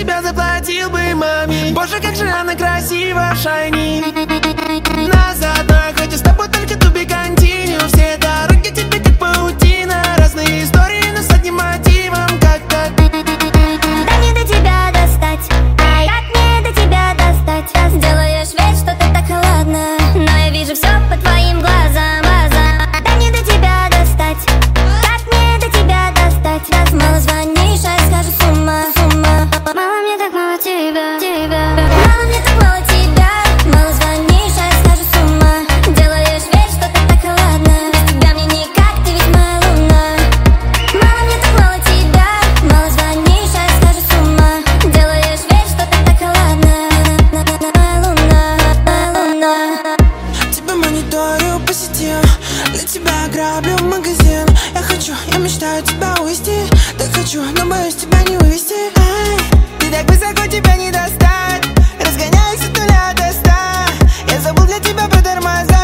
тебя заплатил бы маме. Боже, как же она красиво, шайни. Нас одной, хоть и с тобой только туби континью. Все дороги тебе как паутина. Разные истории, но с одним мотивом. Как так? Да мне до тебя достать. Как мне до тебя достать? Сделаешь вид, что ты так холодна, но я вижу все по твоим глазам. Да мне до тебя достать. Как мне до тебя достать? Раз мало звонишь, а я схожу с ума. Мало мне так мало тебя. Мало мне так мало тебя. Мало звонишь, а я схожу с ума. Делаешь вид, что ты так холодна. Без тебя мне никак, ты ведь моя луна. Мало мне так мало тебя. Мало звонишь, а я схожу с ума. Делаешь вид, что ты так холодна. Моя луна. Тебя мониторю по сети, для тебя граблю магазин. Я мечтаю тебя увести. Так хочу, но боюсь тебя не вывести. Ай, ты так высоко, тебя не достать. Разгоняюсь от 0 до 100. Я забыл для тебя про тормоза.